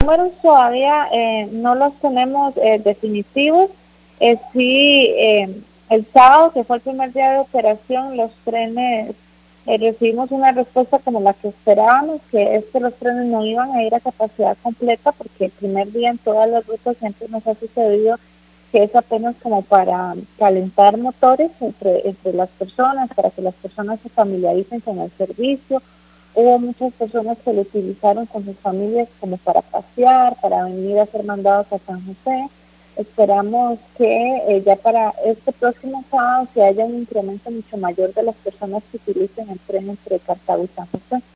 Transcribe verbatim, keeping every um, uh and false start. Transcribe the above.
números todavía eh, no los tenemos eh, definitivos. Eh, sí, eh, el sábado, que fue el primer día de operación, los trenes, eh, recibimos una respuesta como la que esperábamos, que es que los trenes no iban a ir a capacidad completa, porque el primer día en todas las rutas siempre nos ha sucedido que es apenas como para calentar motores entre, entre las personas, para que las personas se familiaricen con el servicio. Hubo muchas personas que lo utilizaron con sus familias como para pasear, para venir a ser mandados a San José. Esperamos que eh, ya para este próximo sábado se haya un incremento mucho mayor de las personas que utilicen el tren entre Cartago y San José.